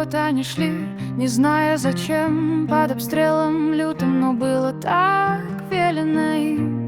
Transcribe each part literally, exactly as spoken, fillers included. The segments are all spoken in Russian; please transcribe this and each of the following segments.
вот они шли, не зная зачем, под обстрелом лютым, но было так велено им.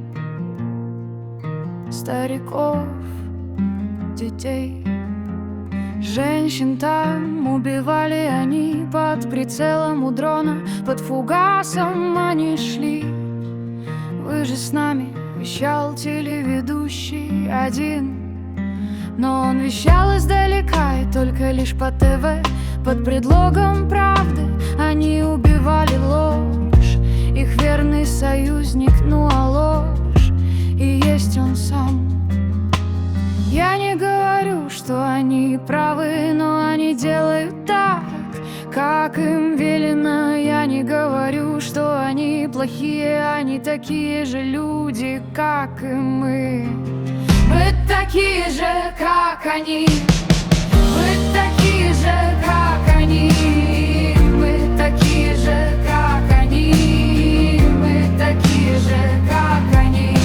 Стариков, детей, женщин там убивали они. Под прицелом у дрона, под фугасом они шли. Вы же с нами, вещал телеведущий один, но он вещал издалека и только лишь по ТВ. Под предлогом правды они убивали ложь, их верный союзник, ну а ложь и есть он сам. Я не говорю, что они правы, но они делают так, как им велено. Я не говорю, что они плохие, они такие же люди, как и мы. Мы такие же, как они. Мы такие же, как они. Мы такие же, как они. Мы такие же, как они.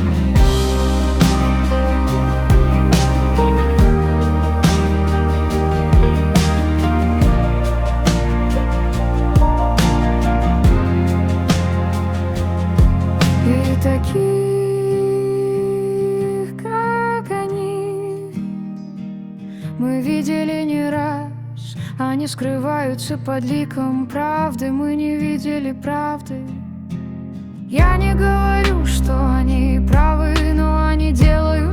И такие, мы видели не раз, они скрываются под ликом правды. Мы не видели правды. Я не говорю, что они правы, но они делают